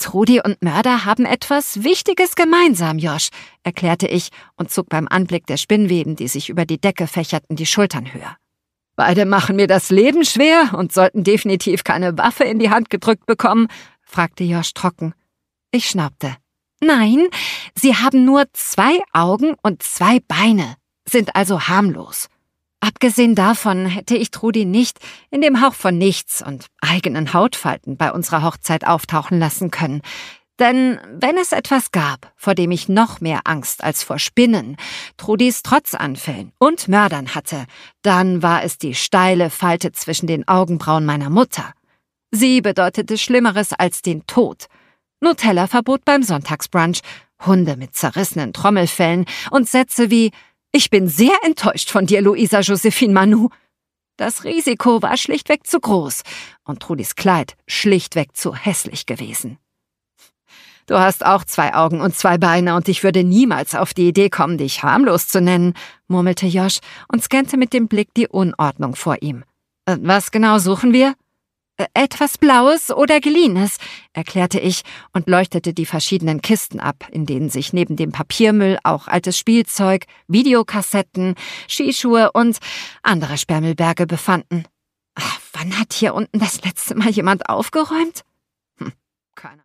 Trudi und Mörder haben etwas Wichtiges gemeinsam, Josh, erklärte ich und zog beim Anblick der Spinnweben, die sich über die Decke fächerten, die Schultern höher. »Beide machen mir das Leben schwer und sollten definitiv keine Waffe in die Hand gedrückt bekommen?« fragte Josh trocken. Ich schnaubte. »Nein, sie haben nur 2 Augen und 2 Beine, sind also harmlos. Abgesehen davon hätte ich Trudi nicht in dem Hauch von nichts und eigenen Hautfalten bei unserer Hochzeit auftauchen lassen können. Denn wenn es etwas gab, vor dem ich noch mehr Angst als vor Spinnen, Trudis Trotzanfällen und Mördern hatte, dann war es die steile Falte zwischen den Augenbrauen meiner Mutter. Sie bedeutete Schlimmeres als den Tod. Nutella-Verbot beim Sonntagsbrunch, Hunde mit zerrissenen Trommelfellen und Sätze wie »Ich bin sehr enttäuscht von dir, Luisa Josephine Manu«. Das Risiko war schlichtweg zu groß und Trudis Kleid schlichtweg zu hässlich gewesen. »Du hast auch 2 Augen und 2 Beine und ich würde niemals auf die Idee kommen, dich harmlos zu nennen«, murmelte Josh und scannte mit dem Blick die Unordnung vor ihm. »Was genau suchen wir?« »Etwas Blaues oder Geliehenes«, erklärte ich und leuchtete die verschiedenen Kisten ab, in denen sich neben dem Papiermüll auch altes Spielzeug, Videokassetten, Skischuhe und andere Sperrmüllberge befanden. Wann hat hier unten das letzte Mal jemand aufgeräumt? Keine